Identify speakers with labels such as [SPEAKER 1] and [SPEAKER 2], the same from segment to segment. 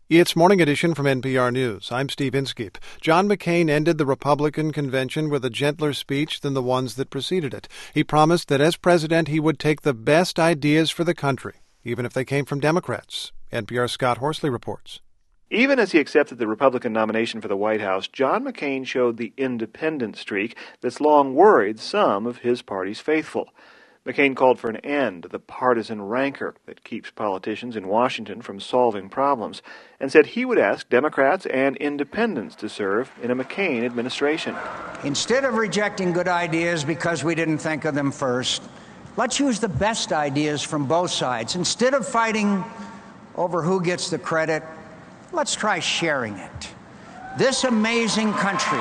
[SPEAKER 1] It's Morning Edition from NPR News. I'm Steve Inskeep. John McCain ended the Republican convention with a gentler speech than the ones that preceded it. He promised that as president he would take the best ideas for the country, even if they came from Democrats. NPR's Scott Horsley reports.
[SPEAKER 2] Even as he accepted the Republican nomination for the White House, John McCain showed the independent streak that's long worried some of his party's faithful. McCain called for an end to the partisan rancor that keeps politicians in Washington from solving problems, and said he would ask Democrats and independents to serve in a McCain administration.
[SPEAKER 3] Instead of rejecting good ideas because we didn't think of them first, let's use the best ideas from both sides. Instead of fighting over who gets the credit, let's try sharing it. This amazing country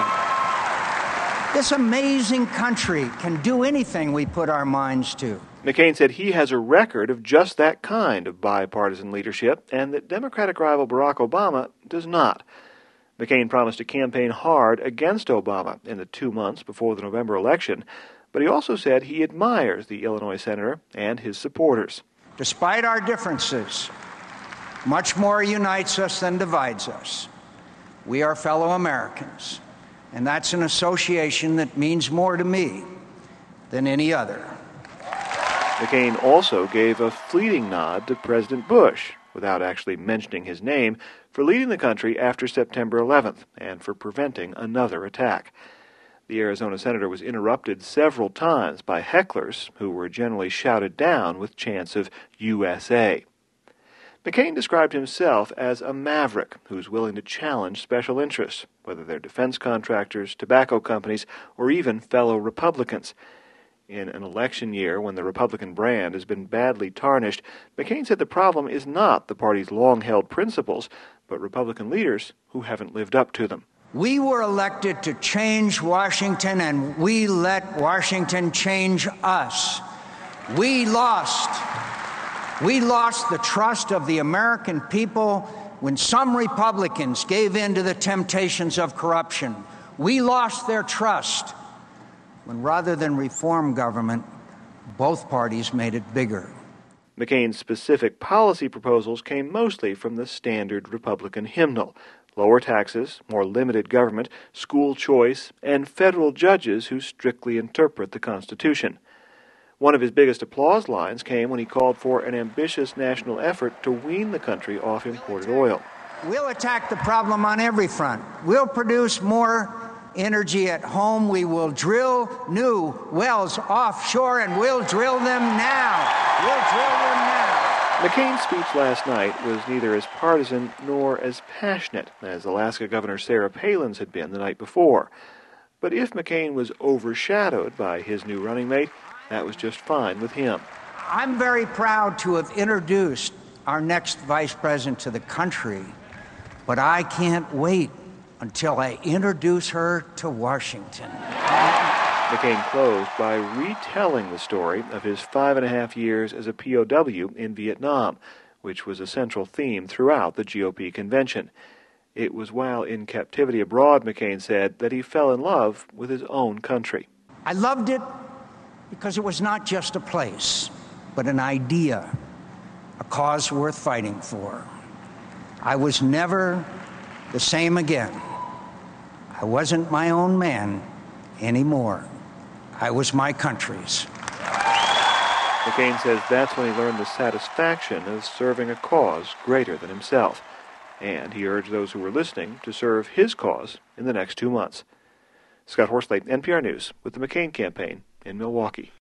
[SPEAKER 3] can do anything we put our minds to.
[SPEAKER 2] McCain said he has a record of just that kind of bipartisan leadership, and that Democratic rival Barack Obama does not. McCain promised to campaign hard against Obama in the 2 months before the November election, but he also said he admires the Illinois senator and his supporters.
[SPEAKER 3] Despite our differences, much more unites us than divides us. We are fellow Americans. And that's an association that means more to me than any other.
[SPEAKER 2] McCain also gave a fleeting nod to President Bush, without actually mentioning his name, for leading the country after September 11th and for preventing another attack. The Arizona senator was interrupted several times by hecklers who were generally shouted down with chants of USA. McCain described himself as a maverick who's willing to challenge special interests, whether they're defense contractors, tobacco companies, or even fellow Republicans. In an election year when the Republican brand has been badly tarnished, McCain said the problem is not the party's long-held principles, but Republican leaders who haven't lived up to them.
[SPEAKER 3] We were elected to change Washington, and we let Washington change us. We lost the trust of the American people when some Republicans gave in to the temptations of corruption. We lost their trust when, rather than reform government, both parties made it bigger.
[SPEAKER 2] McCain's specific policy proposals came mostly from the standard Republican hymnal: lower taxes, more limited government, school choice, and federal judges who strictly interpret the Constitution. One of his biggest applause lines came when he called for an ambitious national effort to wean the country off imported oil.
[SPEAKER 3] We'll attack the problem on every front. We'll produce more energy at home. We will drill new wells offshore, and we'll drill them now.
[SPEAKER 2] McCain's speech last night was neither as partisan nor as passionate as Alaska Governor Sarah Palin's had been the night before. But if McCain was overshadowed by his new running mate, that was just fine with him.
[SPEAKER 3] I'm very proud to have introduced our next vice president to the country, but I can't wait until I introduce her to Washington.
[SPEAKER 2] McCain closed by retelling the story of his 5.5 years as a POW in Vietnam, which was a central theme throughout the GOP convention. It was while in captivity abroad, McCain said, that he fell in love with his own country.
[SPEAKER 3] I loved it because it was not just a place, but an idea, a cause worth fighting for. I was never the same again. I wasn't my own man anymore. I was my country's.
[SPEAKER 2] McCain says that's when he learned the satisfaction of serving a cause greater than himself. And he urged those who were listening to serve his cause in the next 2 months. Scott Horsley, NPR News, with the McCain campaign in Milwaukee.